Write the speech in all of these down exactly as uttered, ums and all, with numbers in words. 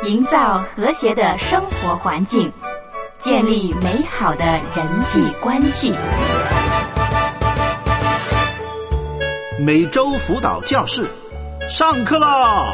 营造和谐的生活环境，建立美好的人际关系。 每周辅导教室上课啦！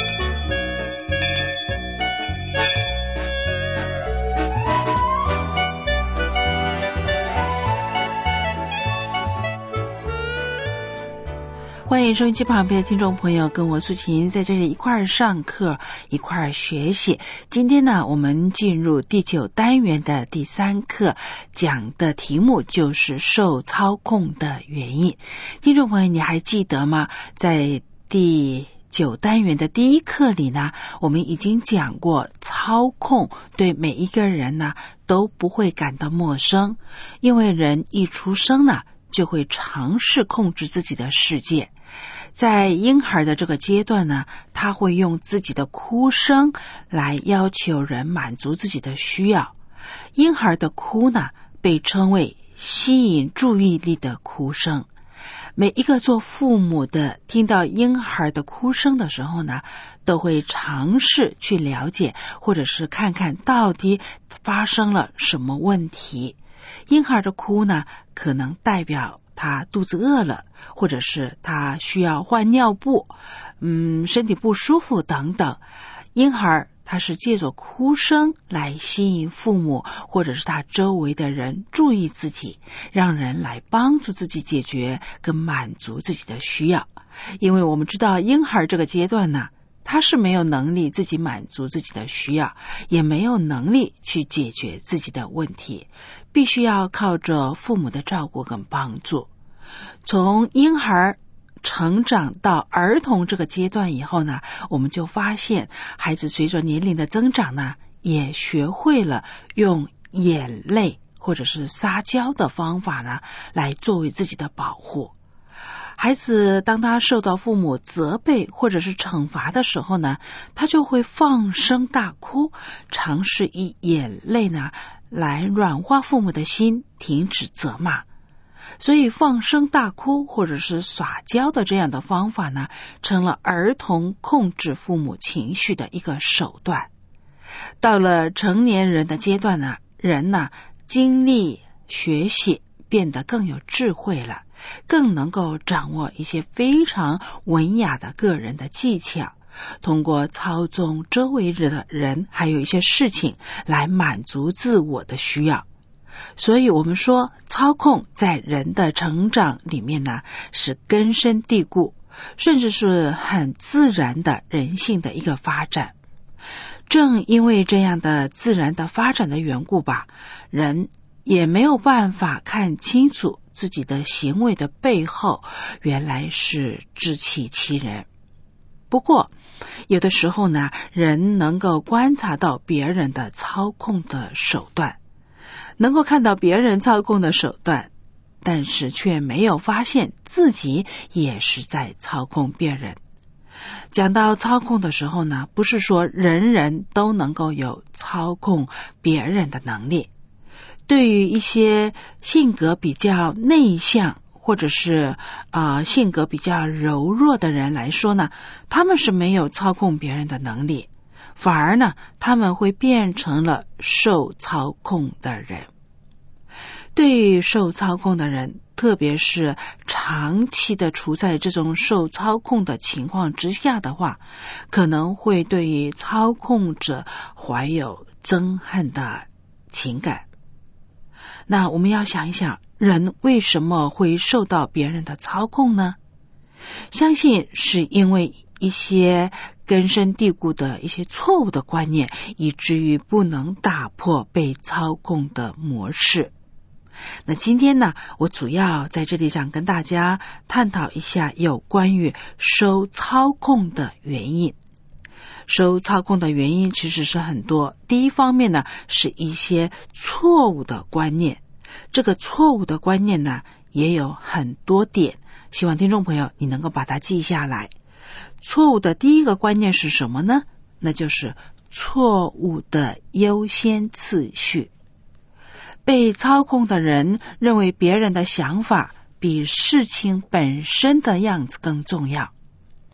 欢迎收音机旁边的听众朋友跟我素琴在这里一块儿上课，一块儿学习。今天呢，我们进入第九单元的第三课，讲的题目就是受操控的原因。听众朋友，你还记得吗？在第九单元的第一课里呢，我们已经讲过，操控对每一个人呢都不会感到陌生，因为人一出生呢就会尝试控制自己的世界。在婴儿的这个阶段呢，他会用自己的哭声来要求人满足自己的需要。婴儿的哭呢，被称为吸引注意力的哭声。每一个做父母的听到婴儿的哭声的时候呢，都会尝试去了解，或者是看看到底发生了什么问题。婴儿的哭呢，可能代表他肚子饿了，或者是他需要换尿布，嗯，身体不舒服等等。婴儿他是借着哭声来吸引父母或者是他周围的人注意自己，让人来帮助自己解决跟满足自己的需要。因为我们知道婴儿这个阶段呢，他是没有能力自己满足自己的需要，也没有能力去解决自己的问题，必须要靠着父母的照顾跟帮助。从婴儿成长到儿童这个阶段以后呢，我们就发现孩子随着年龄的增长呢，也学会了用眼泪或者是撒娇的方法呢，来作为自己的保护。孩子当他受到父母责备或者是惩罚的时候呢，他就会放声大哭，尝试以眼泪呢来软化父母的心，停止责骂。所以放声大哭或者是撒娇的这样的方法呢，成了儿童控制父母情绪的一个手段。到了成年人的阶段呢，人呢经历学习变得更有智慧了，更能够掌握一些非常文雅的个人的技巧，通过操纵周围的人还有一些事情来满足自我的需要。所以我们说，操控在人的成长里面呢是根深蒂固，甚至是很自然的人性的一个发展。正因为这样的自然的发展的缘故吧，人也没有办法看清楚自己的行为的背后原来是自欺欺人。不过有的时候呢，人能够观察到别人的操控的手段，能够看到别人操控的手段，但是却没有发现自己也是在操控别人。讲到操控的时候呢，不是说人人都能够有操控别人的能力。对于一些性格比较内向或者是呃性格比较柔弱的人来说呢，他们是没有操控别人的能力，反而呢他们会变成了受操控的人。对于受操控的人，特别是长期的处在这种受操控的情况之下的话，可能会对于操控者怀有憎恨的情感。那我们要想一想，人为什么会受到别人的操控呢？相信是因为一些根深蒂固的一些错误的观念，以至于不能打破被操控的模式。那今天呢，我主要在这里想跟大家探讨一下有关于受操控的原因。受操控的原因其实是很多。第一方面呢，是一些错误的观念。这个错误的观念呢，也有很多点，希望听众朋友你能够把它记下来。错误的第一个观念是什么呢？那就是错误的优先次序。被操控的人认为别人的想法比事情本身的样子更重要。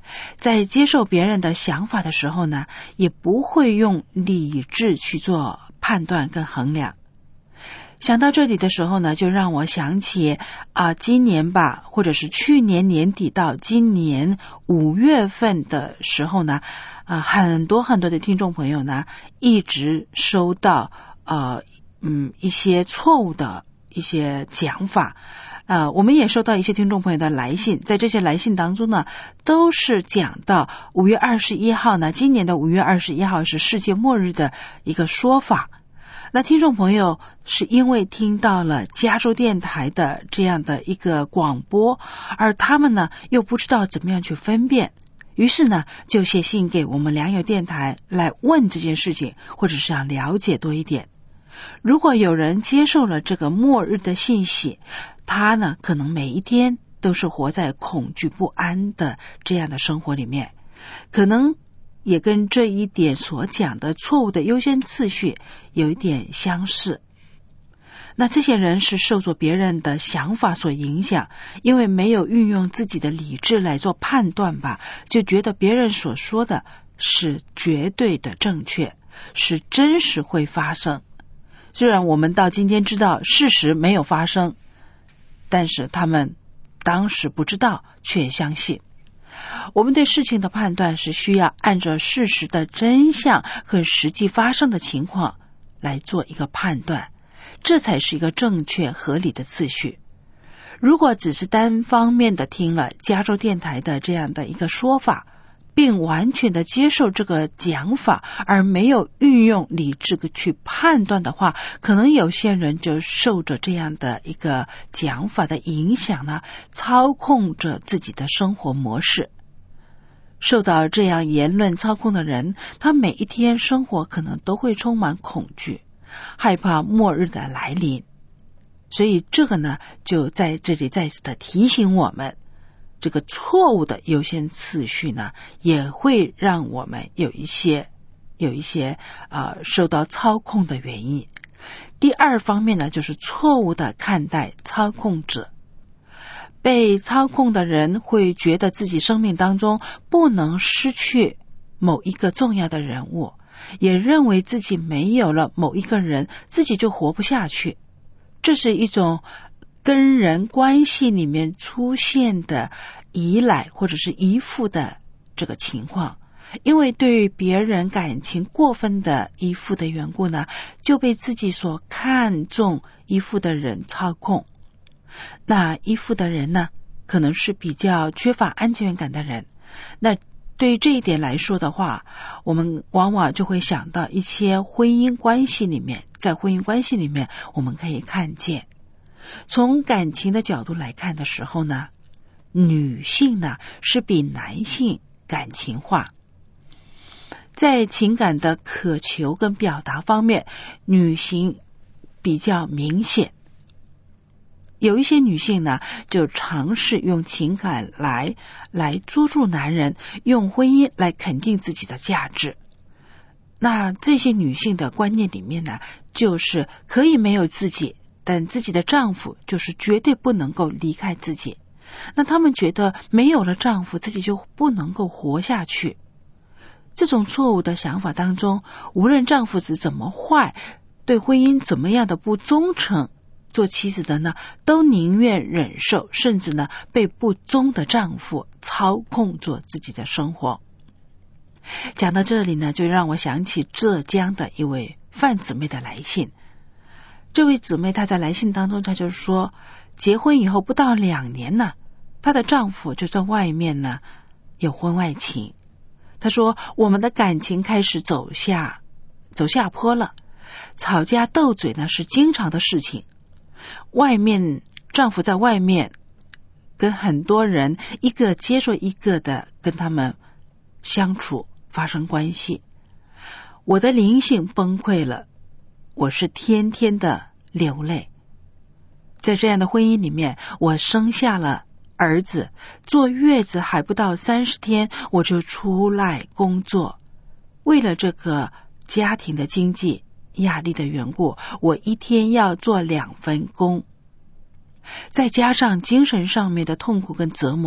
在接受别人的想法的时候呢，也不会用理智去做判断跟衡量。想到这里的时候呢，就让我想起啊、呃，今年吧，或者是去年年底到今年五月份的时候呢，啊、呃，很多很多的听众朋友呢，一直收到呃嗯一些错误的一些讲法。呃，我们也收到一些听众朋友的来信，在这些来信当中呢，都是讲到五月二十一号呢，今年的五月二十一号是世界末日的一个说法。那听众朋友是因为听到了加州电台的这样的一个广播，而他们呢又不知道怎么样去分辨，于是呢就写信给我们良友电台来问这件事情，或者是想了解多一点。如果有人接受了这个末日的信息，他呢可能每一天都是活在恐惧不安的这样的生活里面，可能也跟这一点所讲的错误的优先次序有一点相似。那这些人是受着别人的想法所影响，因为没有运用自己的理智来做判断吧，就觉得别人所说的是绝对的正确，是真实会发生。虽然我们到今天知道事实没有发生，但是他们当时不知道却相信。我们对事情的判断是需要按照事实的真相和实际发生的情况来做一个判断，这才是一个正确合理的次序。如果只是单方面的听了加州电台的这样的一个说法，并完全的接受这个讲法，而没有运用理智去判断的话，可能有些人就受着这样的一个讲法的影响呢，操控着自己的生活模式。受到这样言论操控的人，他每一天生活可能都会充满恐惧，害怕末日的来临。所以这个呢，就在这里再次的提醒我们，这个错误的优先次序呢，也会让我们有一些有一些呃受到操控的原因。第二方面呢，就是错误的看待操控者。被操控的人会觉得自己生命当中不能失去某一个重要的人物，也认为自己没有了某一个人，自己就活不下去。这是一种跟人关系里面出现的依赖或者是依附的这个情况，因为对别人感情过分的依附的缘故呢，就被自己所看重依附的人操控。那依附的人呢，可能是比较缺乏安全感的人。那对于这一点来说的话，我们往往就会想到一些婚姻关系里面，在婚姻关系里面我们可以看见，从感情的角度来看的时候呢，女性呢是比男性感情化，在情感的渴求跟表达方面，女性比较明显。有一些女性呢，就尝试用情感来来捉住男人，用婚姻来肯定自己的价值。那这些女性的观念里面呢，就是可以没有自己，但自己的丈夫就是绝对不能够离开自己。那她们觉得没有了丈夫，自己就不能够活下去。这种错误的想法当中，无论丈夫是怎么坏，对婚姻怎么样的不忠诚，做妻子的呢，都宁愿忍受，甚至呢被不忠的丈夫操控做自己的生活。讲到这里呢，就让我想起浙江的一位范姊妹的来信。这位姊妹她在来信当中，她就说，结婚以后不到两年呢，她的丈夫就在外面呢有婚外情。她说，我们的感情开始走下走下坡了，吵架斗嘴呢是经常的事情。外面丈夫在外面跟很多人一个接受一个的跟他们相处发生关系，我的灵性崩溃了，我是天天的流泪。在这样的婚姻里面，我生下了儿子，坐月子还不到三十天，我就出来工作。为了这个家庭的经济压力的缘故，我一天要做两份工，再加上精神上面的痛苦跟折磨，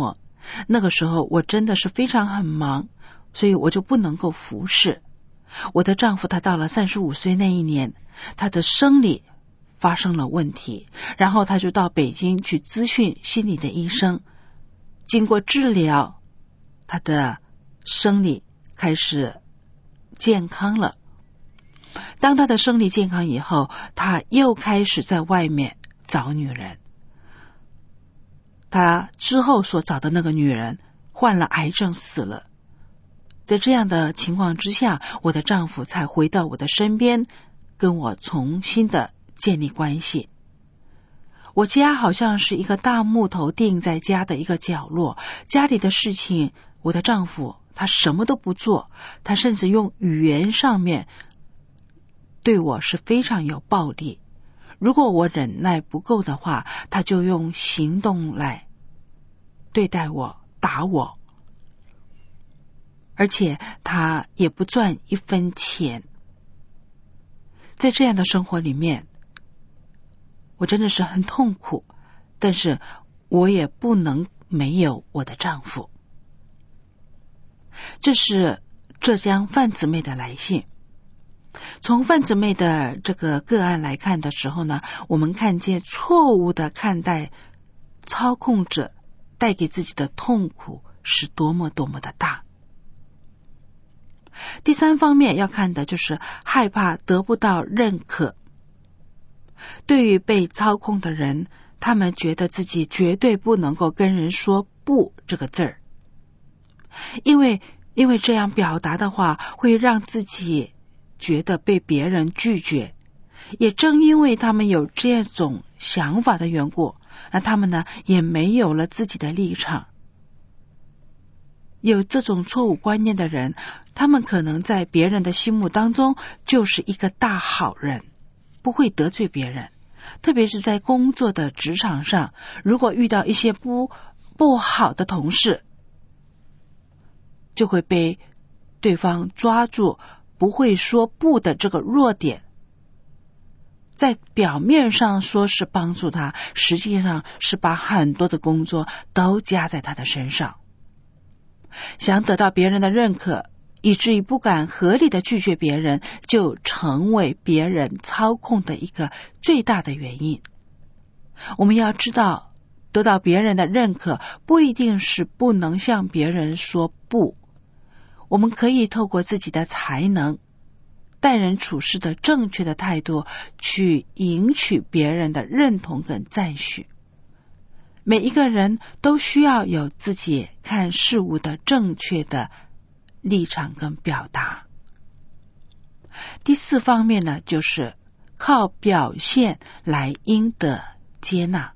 那个时候我真的是非常很忙，所以我就不能够服侍。我的丈夫他到了三十五岁那一年，他的生理发生了问题，然后他就到北京去咨询心理的医生。经过治疗，他的生理开始健康了。当他的生理健康以后，他又开始在外面找女人。他之后所找的那个女人患了癌症死了。在这样的情况之下，我的丈夫才回到我的身边，跟我重新的建立关系。我家好像是一个大木头钉在家的一个角落，家里的事情我的丈夫他什么都不做，他甚至用语言上面对我是非常有暴力。如果我忍耐不够的话，他就用行动来对待我，打我，而且他也不赚一分钱。在这样的生活里面，我真的是很痛苦，但是我也不能没有我的丈夫。这是浙江范姊妹的来信。从范姊妹的这个个案来看的时候呢，我们看见错误的看待操控者带给自己的痛苦是多么多么的大。第三方面要看的就是害怕得不到认可。对于被操控的人，他们觉得自己绝对不能够跟人说不这个字儿，因为因为这样表达的话会让自己觉得被别人拒绝。也正因为他们有这种想法的缘故，那他们呢也没有了自己的立场。有这种错误观念的人，他们可能在别人的心目当中就是一个大好人，不会得罪别人。特别是在工作的职场上，如果遇到一些不不好的同事，就会被对方抓住不会说不的这个弱点，在表面上说是帮助他，实际上是把很多的工作都加在他的身上。想得到别人的认可，以至于不敢合理的拒绝别人，就成为别人操控的一个最大的原因。我们要知道，得到别人的认可不一定是不能向别人说不，我们可以透过自己的才能，待人处事的正确的态度，去赢取别人的认同跟赞许。每一个人都需要有自己看事物的正确的立场跟表达。第四方面呢，就是靠表现来赢得接纳。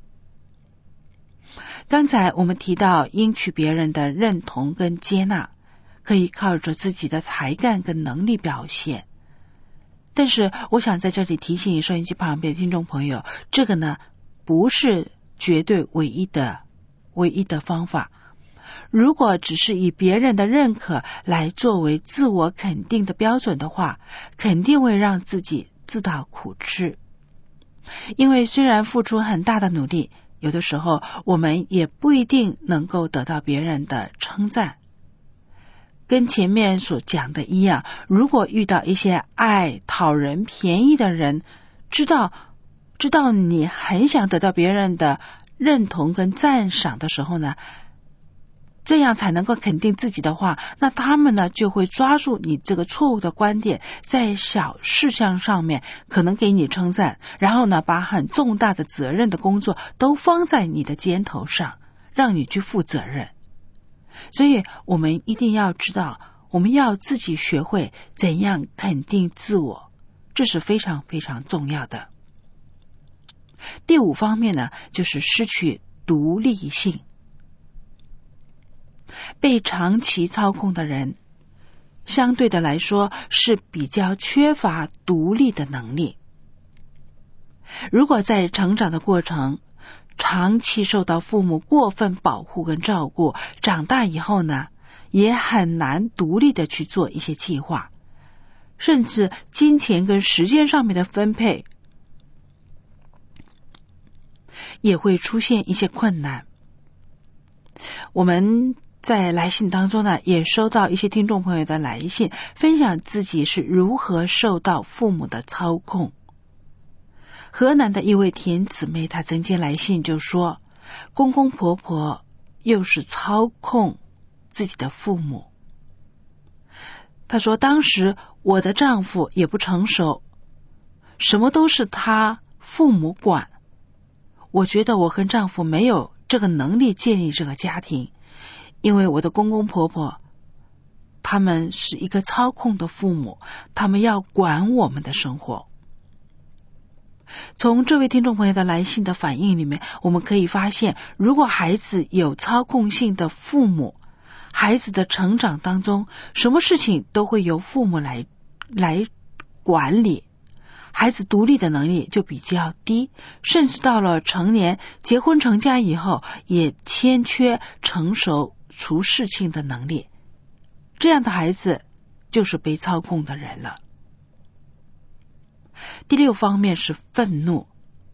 刚才我们提到赢取别人的认同跟接纳，可以靠着自己的才干跟能力表现。但是我想在这里提醒收音机旁边的听众朋友，这个呢不是绝对唯一的唯一的方法。如果只是以别人的认可来作为自我肯定的标准的话，肯定会让自己自讨苦吃。因为虽然付出很大的努力，有的时候我们也不一定能够得到别人的称赞。跟前面所讲的一样，如果遇到一些爱讨人便宜的人，知道知道你很想得到别人的认同跟赞赏的时候呢，这样才能够肯定自己的话，那他们呢就会抓住你这个错误的观点，在小事项上面可能给你称赞，然后呢把很重大的责任的工作都放在你的肩头上，让你去负责任。所以我们一定要知道，我们要自己学会怎样肯定自我，这是非常非常重要的。第五方面呢，就是失去独立性。被长期操控的人，相对的来说是比较缺乏独立的能力。如果在成长的过程长期受到父母过分保护跟照顾，长大以后呢，也很难独立的去做一些计划，甚至金钱跟时间上面的分配也会出现一些困难。 我们在来信当中呢，也收到一些听众朋友的来信，分享自己是如何受到父母的操控。河南的一位田姊妹，她曾经来信就说，公公婆婆又是操控自己的父母。她说，当时我的丈夫也不成熟，什么都是他父母管，我觉得我和丈夫没有这个能力建立这个家庭，因为我的公公婆婆他们是一个操控的父母，他们要管我们的生活。从这位听众朋友的来信的反应里面，我们可以发现，如果孩子有操控性的父母，孩子的成长当中什么事情都会由父母来来管理，孩子独立的能力就比较低，甚至到了成年结婚成家以后也欠缺成熟处事情的能力，这样的孩子就是被操控的人了。第六方面是愤怒。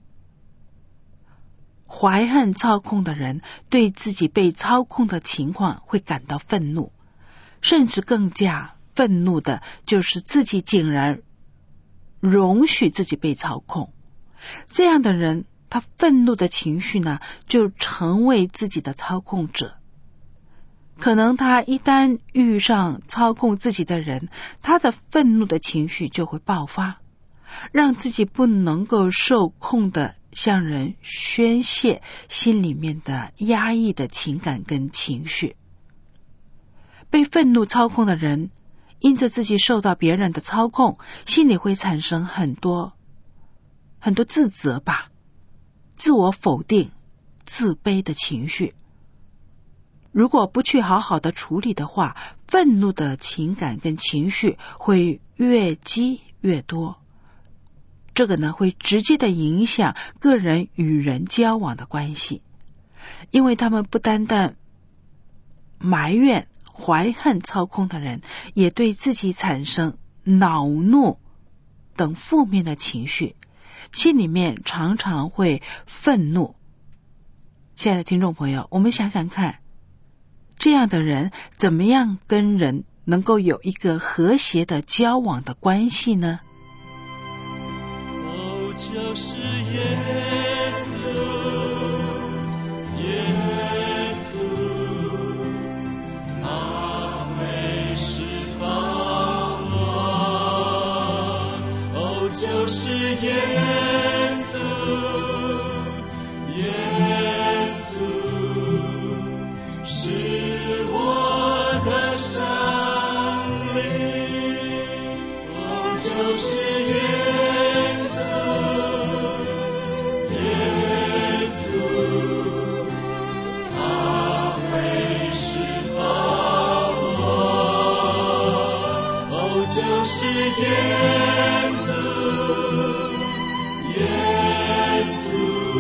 怀恨操控的人对自己被操控的情况会感到愤怒，甚至更加愤怒的就是自己竟然容许自己被操控。这样的人，他愤怒的情绪呢，就成为自己的操控者。可能他一旦遇上操控自己的人，他的愤怒的情绪就会爆发，让自己不能够受控的向人宣泄心里面的压抑的情感跟情绪。被愤怒操控的人，因着自己受到别人的操控，心里会产生很多很多自责吧，自我否定、自卑的情绪。如果不去好好的处理的话，愤怒的情感跟情绪会越积越多。这个呢，会直接的影响个人与人交往的关系，因为他们不单单埋怨、怀恨操控的人，也对自己产生恼怒等负面的情绪，心里面常常会愤怒。亲爱的听众朋友，我们想想看，这样的人怎么样跟人能够有一个和谐的交往的关系呢？ 哦，就是耶稣，耶稣，他会释放我。哦，就是耶稣，耶稣，是我的生命。哦，就是耶稣，耶稣，他会释放我。哦，就是耶稣，耶稣，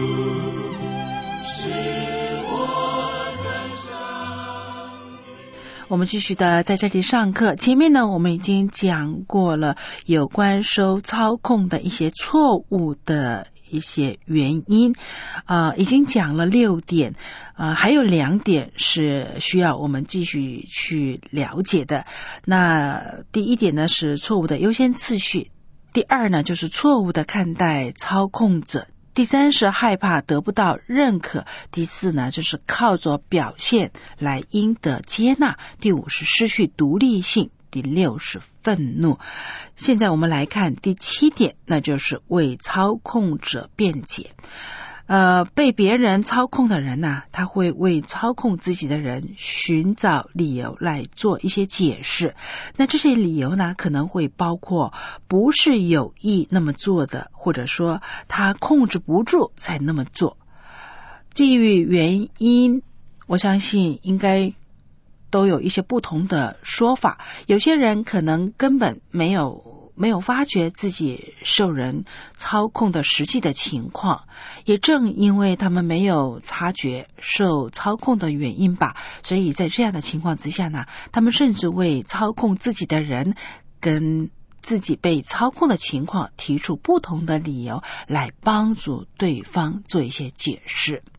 是我的生命。 我们继续的在这里上课。前面呢，我们已经讲过了有关受操控的一些错误的一些原因，啊、呃，已经讲了六点，啊、呃，还有两点是需要我们继续去了解的。那第一点呢是错误的优先次序，第二呢就是错误的看待操控者。第三是害怕得不到认可，第四呢就是靠着表现来赢得接纳，第五是失去独立性，第六是愤怒。现在我们来看第七点，那就是为操控者辩解。呃，被别人操控的人呢、啊，他会为操控自己的人寻找理由来做一些解释。那这些理由呢，可能会包括不是有意那么做的，或者说他控制不住才那么做。基于原因，我相信应该都有一些不同的说法。有些人可能根本没有没有发觉自己受人操控的实际的情况，也正因为他们没有察觉受操控的原因吧，所以在这样的情况之下呢，他们甚至为操控自己的人跟自己被操控的情况提出不同的理由来帮助对方做一些解释。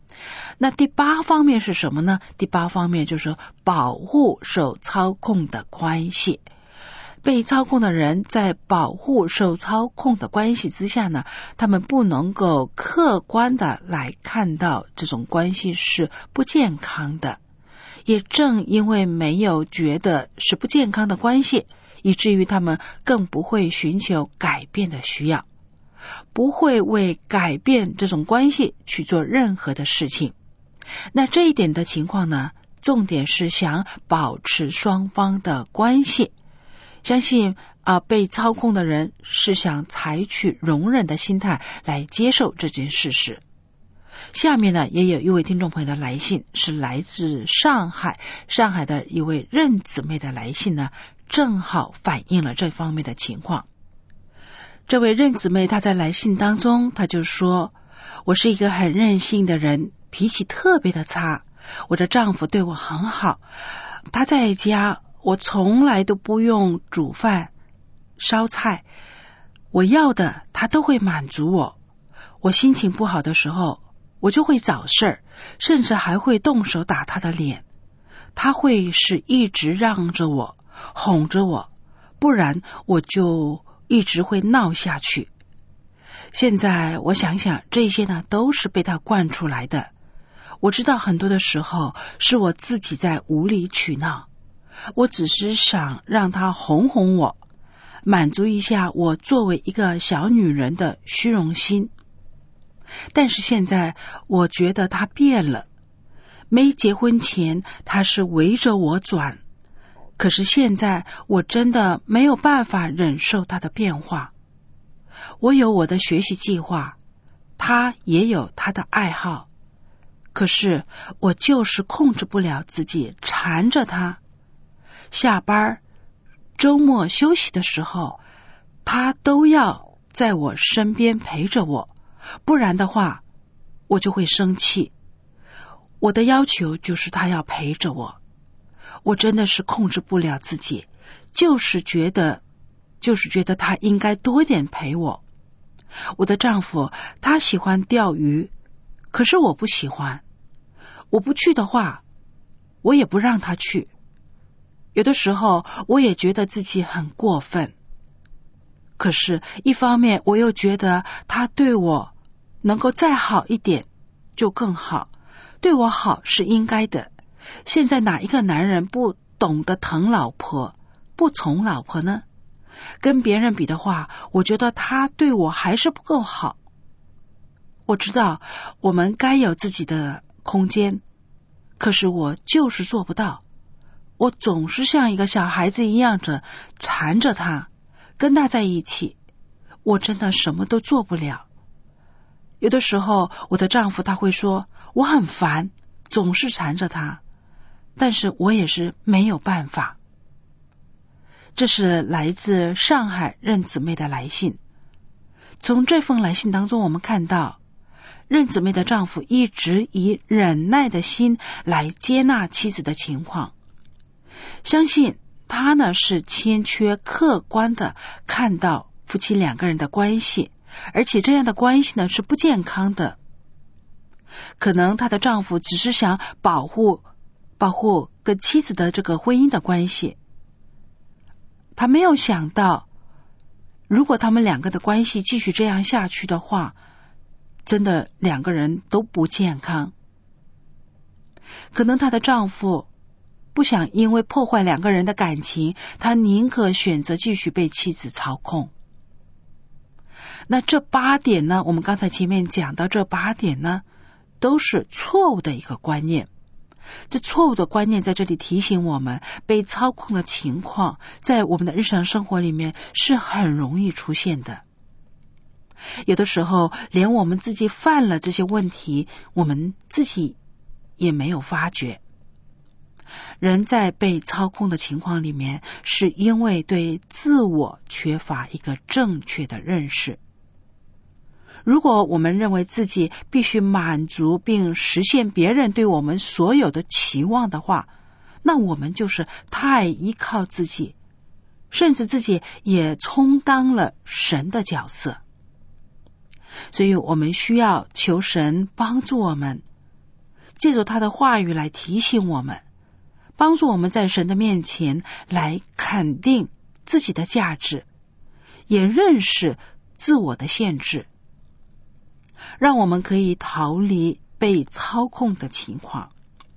那第八方面是什么呢？第八方面就是保护受操控的关系。被操控的人在保护受操控的关系之下呢，他们不能够客观的来看到这种关系是不健康的。也正因为没有觉得是不健康的关系，以至于他们更不会寻求改变的需要，不会为改变这种关系去做任何的事情。那这一点的情况呢，重点是想保持双方的关系。相信啊、呃，被操控的人是想采取容忍的心态来接受这件事实。下面呢，也有一位听众朋友的来信，是来自上海，上海的一位任姊妹的来信呢，正好反映了这方面的情况。这位任姊妹她在来信当中，她就说：我是一个很任性的人，脾气特别的差，我的丈夫对我很好，他在家我从来都不用煮饭烧菜，我要的他都会满足我。我心情不好的时候，我就会找事儿，甚至还会动手打他的脸。他会是一直让着我，哄着我，不然我就一直会闹下去。现在我想想，这些呢都是被他惯出来的。我知道很多的时候是我自己在无理取闹，我只是想让他哄哄我，满足一下我作为一个小女人的虚荣心。但是现在我觉得他变了，没结婚前他是围着我转，可是现在我真的没有办法忍受他的变化。我有我的学习计划，他也有他的爱好，可是我就是控制不了自己，缠着他。下班、周末休息的时候，他都要在我身边陪着我，不然的话我就会生气。我的要求就是他要陪着我，我真的是控制不了自己，就是觉得就是觉得他应该多点陪我。我的丈夫他喜欢钓鱼，可是我不喜欢，我不去的话我也不让他去。有的时候我也觉得自己很过分，可是一方面我又觉得他对我能够再好一点就更好，对我好是应该的。现在哪一个男人不懂得疼老婆，不宠老婆呢？跟别人比的话，我觉得他对我还是不够好。我知道我们该有自己的空间，可是我就是做不到。我总是像一个小孩子一样着缠着他，跟他在一起，我真的什么都做不了。有的时候我的丈夫他会说我很烦，总是缠着他，但是我也是没有办法。这是来自上海任姊妹的来信。从这封来信当中，我们看到任姊妹的丈夫一直以忍耐的心来接纳妻子的情况，相信他呢是欠缺客观的看到夫妻两个人的关系，而且这样的关系呢是不健康的。可能她的丈夫只是想保护保护跟妻子的这个婚姻的关系，他没有想到如果他们两个的关系继续这样下去的话，真的两个人都不健康。可能她的丈夫不想因为破坏两个人的感情，他宁可选择继续被妻子操控。那这八点呢，我们刚才前面讲到这八点呢，都是错误的一个观念。这错误的观念在这里提醒我们，被操控的情况在我们的日常生活里面是很容易出现的。有的时候连我们自己犯了这些问题，我们自己也没有发觉。人在被操控的情况里面，是因为对自我缺乏一个正确的认识。如果我们认为自己必须满足并实现别人对我们所有的期望的话，那我们就是太依靠自己，甚至自己也充当了神的角色。所以我们需要求神帮助我们， 借着他的话语来提醒我们，帮助我们在神的面前来肯定自己的价值，也认识自我的限制，让我们可以逃离被操控的情况。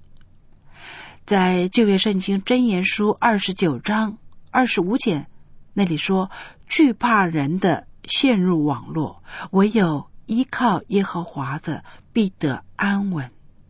在旧约圣经箴言书二十九章二十五节那里说，惧怕人的陷入网络，唯有依靠耶和华的必得安稳。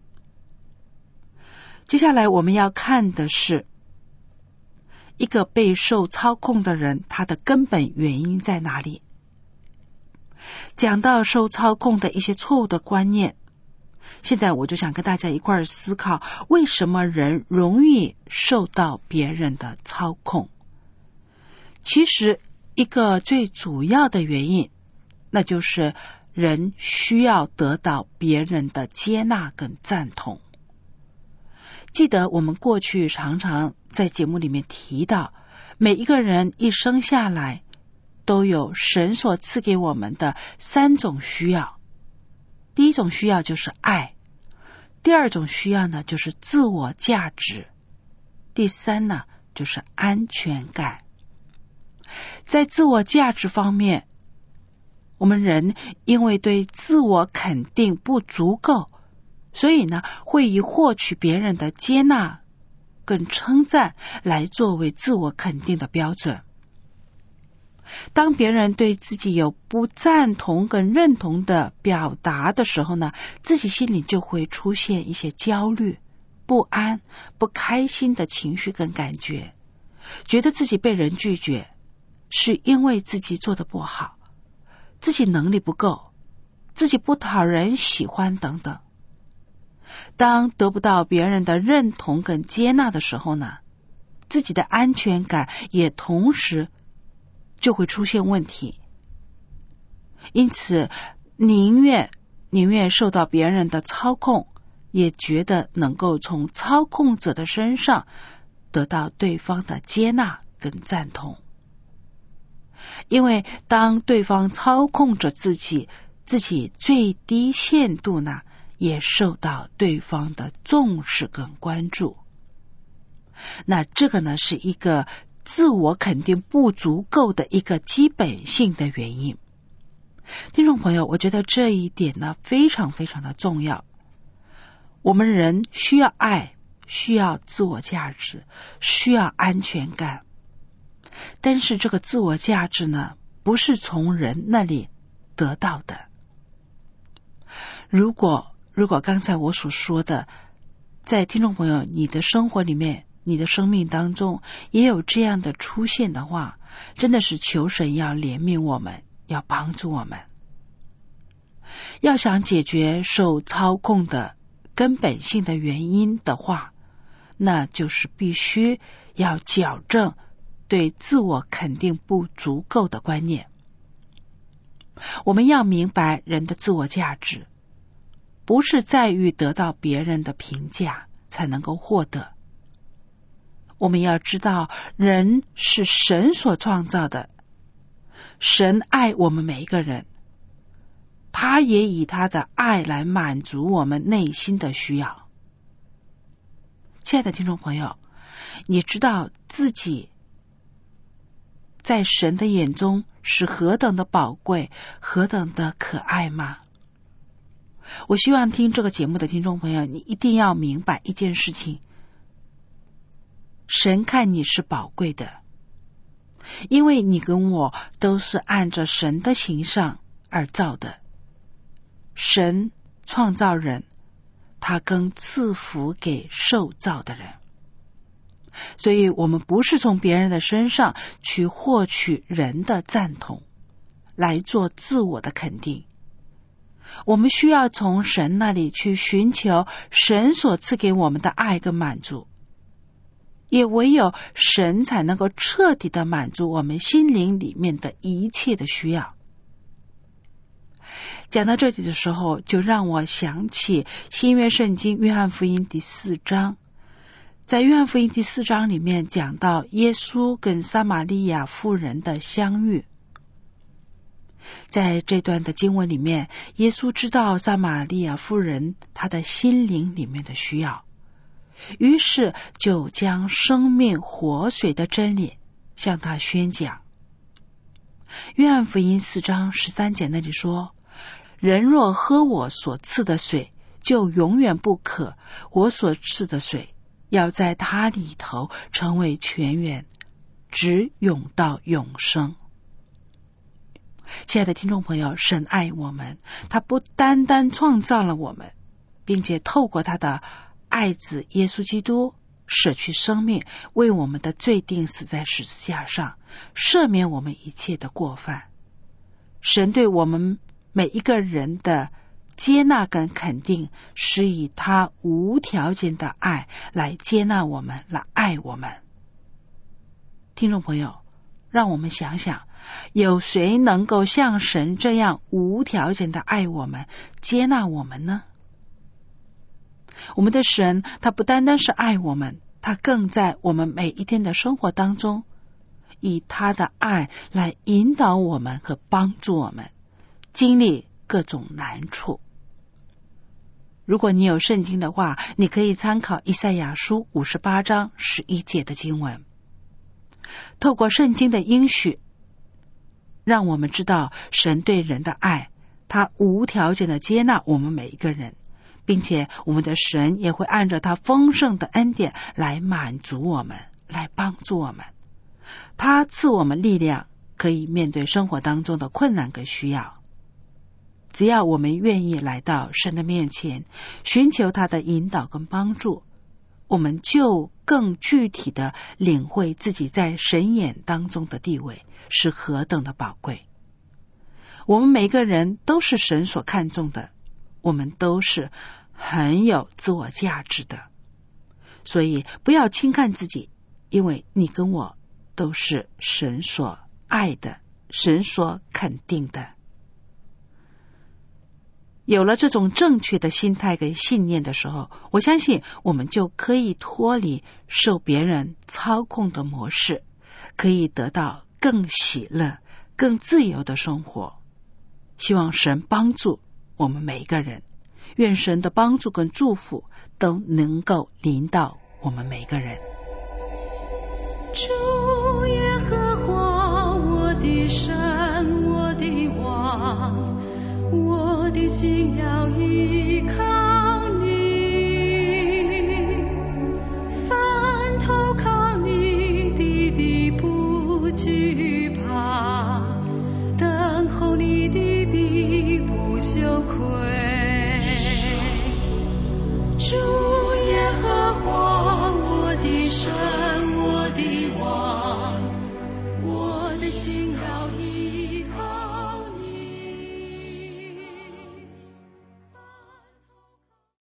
接下来我们要看的是一个被受操控的人，他的根本原因在哪里。讲到受操控的一些错误的观念，现在我就想跟大家一块儿思考，为什么人容易受到别人的操控。其实一个最主要的原因，那就是人需要得到别人的接纳跟赞同。记得我们过去常常在节目里面提到，每一个人一生下来都有神所赐给我们的三种需要。第一种需要就是爱，第二种需要呢就是自我价值，第三呢就是安全感。在自我价值方面，我们人因为对自我肯定不足够，所以呢会以获取别人的接纳跟称赞来作为自我肯定的标准。当别人对自己有不赞同跟认同的表达的时候呢，自己心里就会出现一些焦虑、不安、不开心的情绪跟感觉，觉得自己被人拒绝，是因为自己做得不好，自己能力不够，自己不讨人喜欢等等。当得不到别人的认同跟接纳的时候呢，自己的安全感也同时就会出现问题。因此宁愿宁愿受到别人的操控，也觉得能够从操控者的身上得到对方的接纳跟赞同。因为当对方操控着自己，自己最低限度呢也受到对方的重视跟关注。那这个呢是一个自我肯定不足够的一个基本性的原因。听众朋友，我觉得这一点呢非常非常的重要。我们人需要爱，需要自我价值，需要安全感。但是这个自我价值呢不是从人那里得到的。如果如果刚才我所说的，在听众朋友你的生活里面，你的生命当中也有这样的出现的话，真的是求神要怜悯我们，要帮助我们。要想解决受操控的根本性的原因的话，那就是必须要矫正对自我肯定不足够的观念。我们要明白，人的自我价值不是在于得到别人的评价才能够获得。我们要知道，人是神所创造的，神爱我们每一个人，他也以他的爱来满足我们内心的需要。亲爱的听众朋友，你知道自己在神的眼中是何等的宝贵，何等的可爱吗？我希望听这个节目的听众朋友，你一定要明白一件事情，神看你是宝贵的，因为你跟我都是按着神的形象而造的。神创造人，他更赐福给受造的人。所以我们不是从别人的身上去获取人的赞同，来做自我的肯定。我们需要从神那里去寻求神所赐给我们的爱跟满足，也唯有神才能够彻底的满足我们心灵里面的一切的需要。讲到这里的时候，就让我想起新约圣经约翰福音第四章。在约翰福音第四章里面讲到耶稣跟撒玛利亚妇人的相遇。 在这段的经文里面，耶稣知道撒玛利亚妇人她的心灵里面的需要，于是就将生命活水的真理向她宣讲。约翰福音四章十三节那里说，人若喝我所赐的水，就永远不渴，我所赐的水要在他里头成为泉源，直涌到永生。亲爱的听众朋友，神爱我们，他不单单创造了我们，并且透过他的爱子耶稣基督舍去生命，为我们的罪定死在十字架上，赦免我们一切的过犯。神对我们每一个人的接纳跟肯定，是以他无条件的爱来接纳我们，来爱我们。听众朋友，让我们想想，有谁能够像神这样无条件的爱我们，接纳我们呢？我们的神，他不单单是爱我们，他更在我们每一天的生活当中，以他的爱来引导我们和帮助我们经历各种难处。如果你有圣经的话，你可以参考以赛亚书五十八章十一节的经文。透过圣经的应许，让我们知道神对人的爱，他无条件的接纳我们每一个人，并且我们的神也会按照他丰盛的恩典来满足我们，来帮助我们。他赐我们力量，可以面对生活当中的困难跟需要。只要我们愿意来到神的面前，寻求他的引导跟帮助，我们就更具体的领会自己在神眼当中的地位是何等的宝贵。我们每个人都是神所看重的，我们都是很有自我价值的，所以不要轻看自己，因为你跟我都是神所爱的，神所肯定的。有了这种正确的心态跟信念的时候，我相信我们就可以脱离受别人操控的模式，可以得到更喜乐、更自由的生活。希望神帮助我们每一个人，愿神的帮助跟祝福都能够临到我们每一个人。 主耶和华，我的神，我的王，我的心要依靠你，凡投靠你的必不惧怕，等候你的必不羞愧。